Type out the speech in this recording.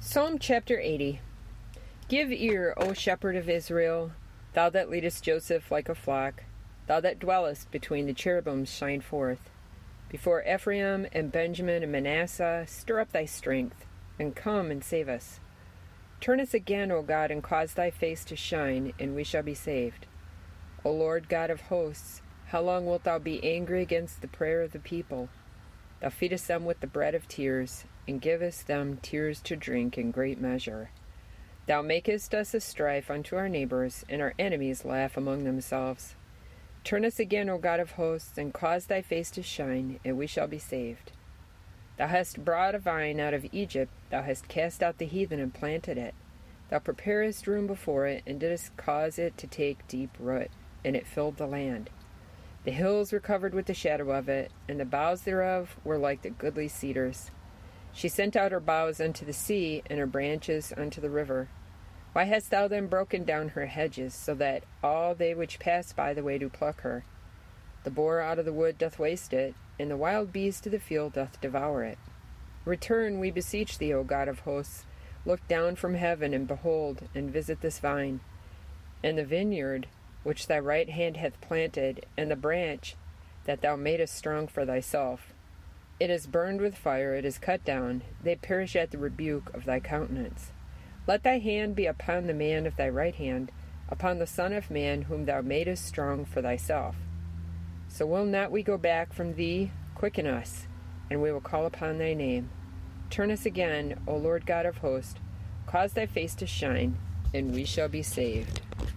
Psalm chapter 80. Give ear, O shepherd of Israel, thou that leadest Joseph like a flock, thou that dwellest between the cherubims, shine forth. Before Ephraim and Benjamin and Manasseh, stir up thy strength, and come and save us. Turn us again, O God, and cause thy face to shine, and we shall be saved. O Lord God of hosts, how long wilt thou be angry against the prayer of the people? Thou feedest them with the bread of tears, and givest them tears to drink in great measure. Thou makest us a strife unto our neighbors, and our enemies laugh among themselves. Turn us again, O God of hosts, and cause thy face to shine, and we shall be saved. Thou hast brought a vine out of Egypt, thou hast cast out the heathen and planted it. Thou preparest room before it, and didst cause it to take deep root, and it filled the land. The hills were covered with the shadow of it, and the boughs thereof were like the goodly cedars. She sent out her boughs unto the sea, and her branches unto the river. Why hast thou then broken down her hedges, so that all they which pass by the way do pluck her? The boar out of the wood doth waste it, and the wild beast of the field doth devour it. Return, we beseech thee, O God of hosts. Look down from heaven, and behold, and visit this vine, and the vineyard which thy right hand hath planted, and the branch that thou madest strong for thyself. It is burned with fire, it is cut down, they perish at the rebuke of thy countenance. Let thy hand be upon the man of thy right hand, upon the Son of Man whom thou madest strong for thyself. So will not we go back from thee? Quicken us, and we will call upon thy name. Turn us again, O Lord God of hosts, cause thy face to shine, and we shall be saved.